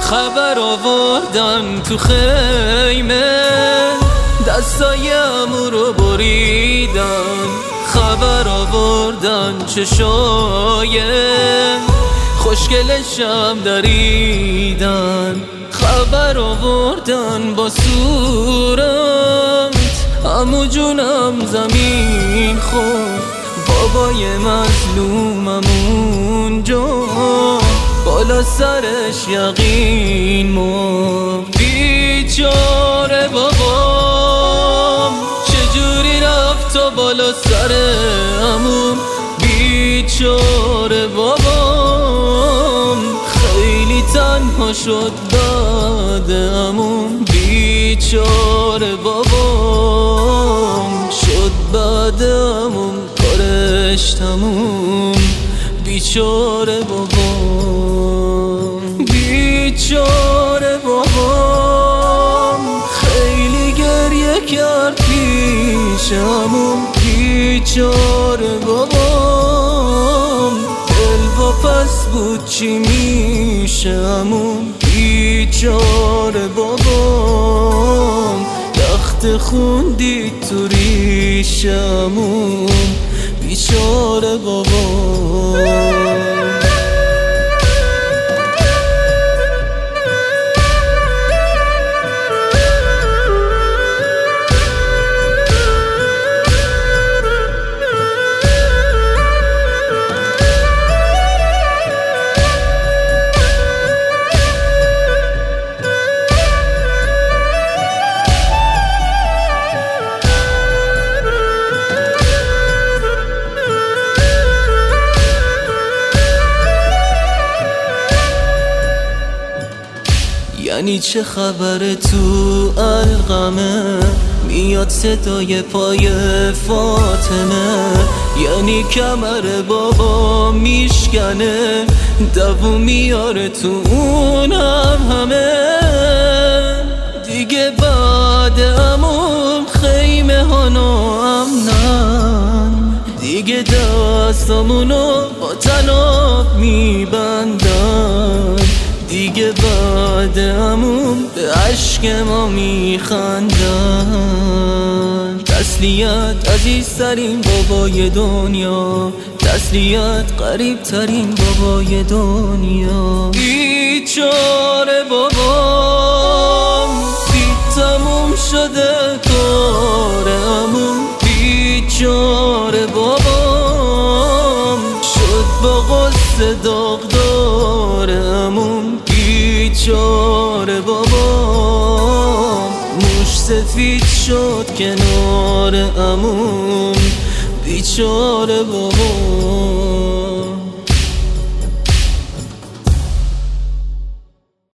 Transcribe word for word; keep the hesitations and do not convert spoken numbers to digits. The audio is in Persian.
خبر آوردن تو خیمه، دستای عمو رو بریدن. خبر آوردن چشای خوشگلشم دریدن. خبر آوردن با صورت عمو جونم زمین خورد. بابای مظلومم اونجا بالا سرش یقین مرد. بیچاره بابام چجوری رفت تا بالا سر عموم. بیچاره بابام خیلی تنها شد بعد عموم. بیچاره بابام شد بعد عموم کارش تموم. بیچاره بابام بیچاره بابام خیلی گریه کرد پیش عموم. بیچاره بابام دل واپس بود چی میشه عموم. بیچاره بابام لخت خون دید تو ریش عموم. بیچاره بابام یعنی چه خبره تو القمه میاد صدای پای فاطمه. یعنی کمر بابا میشکنه دوو میاره تو اونم همه. دیگه بعد عموم خیمه ها ناامنن. دیگه دستامونو با طناب میبندن. دیگه بعد عموم به عشق ما میخندن. تسلیت عزیزترین بابای دنیا، تسلیت قریب ترین بابای دنیا. بیچاره بابام دید تموم شده کار عموم. بیچاره بابام شد با غصه داغدار عموم. بیچاره بابام موش سفید شد کنار عموم. بیچاره بابام